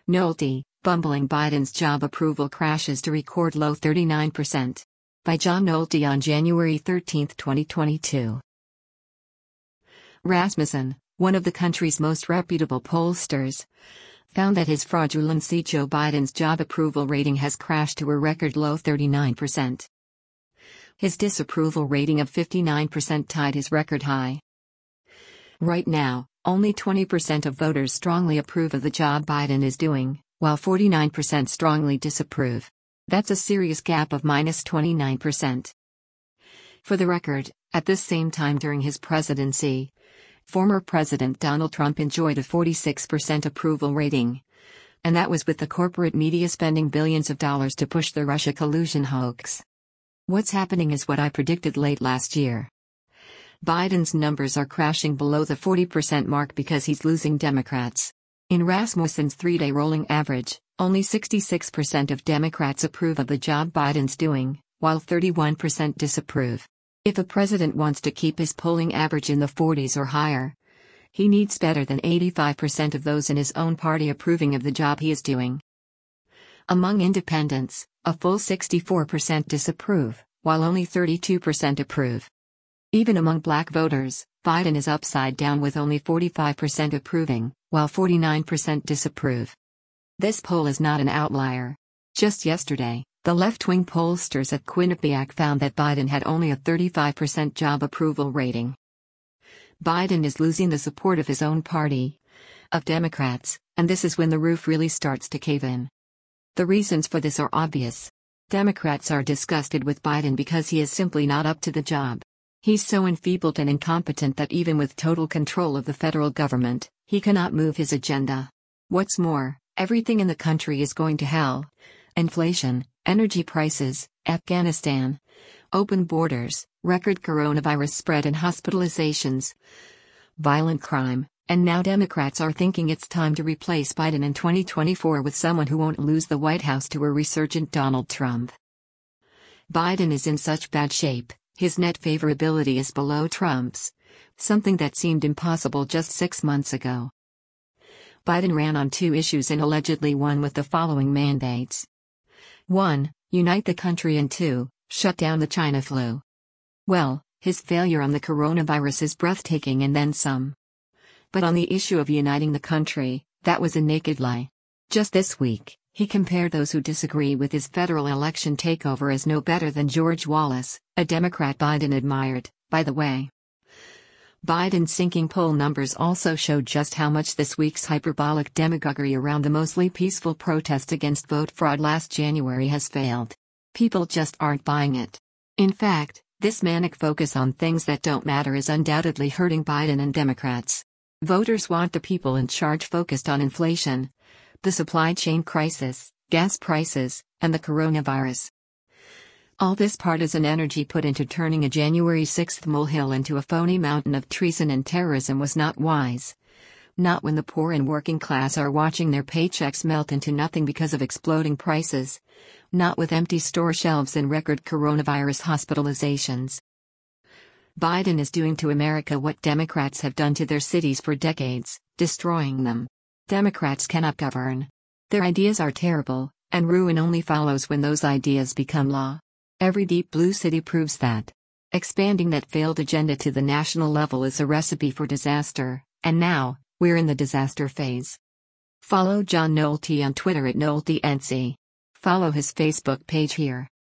Nolte, bumbling Biden's job approval crashes to record low 39%. By John Nolte on January 13, 2022. Rasmussen, one of the country's most reputable pollsters, found that his fraudulency Joe Biden's job approval rating has crashed to a record low 39%. His disapproval rating of 59% tied his record high. Right now, only 20% of voters strongly approve of the job Biden is doing, while 49% strongly disapprove. That's a serious gap of minus 29%. For the record, at this same time during his presidency, former President Donald Trump enjoyed a 46% approval rating. And that was with the corporate media spending billions of dollars to push the Russia collusion hoax. What's happening is what I predicted late last year. Biden's numbers are crashing below the 40% mark because he's losing Democrats. In Rasmussen's 3-day rolling average, only 66% of Democrats approve of the job Biden's doing, while 31% disapprove. If a president wants to keep his polling average in the 40s or higher, he needs better than 85% of those in his own party approving of the job he is doing. Among independents, a full 64% disapprove, while only 32% approve. Even among black voters, Biden is upside down with only 45% approving, while 49% disapprove. This poll is not an outlier. Just yesterday, the left-wing pollsters at Quinnipiac found that Biden had only a 35% job approval rating. Biden is losing the support of his own party, of Democrats, and this is when the roof really starts to cave in. The reasons for this are obvious. Democrats are disgusted with Biden because he is simply not up to the job. He's so enfeebled and incompetent that even with total control of the federal government, he cannot move his agenda. What's more, everything in the country is going to hell. Inflation, energy prices, Afghanistan, open borders, record coronavirus spread and hospitalizations, violent crime, and now Democrats are thinking it's time to replace Biden in 2024 with someone who won't lose the White House to a resurgent Donald Trump. Biden is in such bad shape. His net favorability is below Trump's, something that seemed impossible just 6 months ago. Biden ran on 2 issues and allegedly won with the following mandates. 1. Unite the country, and 2. Shut down the China flu. Well, his failure on the coronavirus is breathtaking and then some. But on the issue of uniting the country, that was a naked lie. Just this week, he compared those who disagree with his federal election takeover as no better than George Wallace, a Democrat Biden admired, by the way. Biden's sinking poll numbers also showed just how much this week's hyperbolic demagoguery around the mostly peaceful protest against vote fraud last January has failed. People just aren't buying it. In fact, this manic focus on things that don't matter is undoubtedly hurting Biden and Democrats. Voters want the people in charge focused on inflation, the supply chain crisis, gas prices, and the coronavirus. All this partisan energy put into turning a January 6th molehill into a phony mountain of treason and terrorism was not wise. Not when the poor and working class are watching their paychecks melt into nothing because of exploding prices. Not with empty store shelves and record coronavirus hospitalizations. Biden is doing to America what Democrats have done to their cities for decades, destroying them. Democrats cannot govern. Their ideas are terrible, and ruin only follows when those ideas become law. Every deep blue city proves that. Expanding that failed agenda to the national level is a recipe for disaster, and now, we're in the disaster phase. Follow John Nolte on Twitter at NolteNC. Follow his Facebook page here.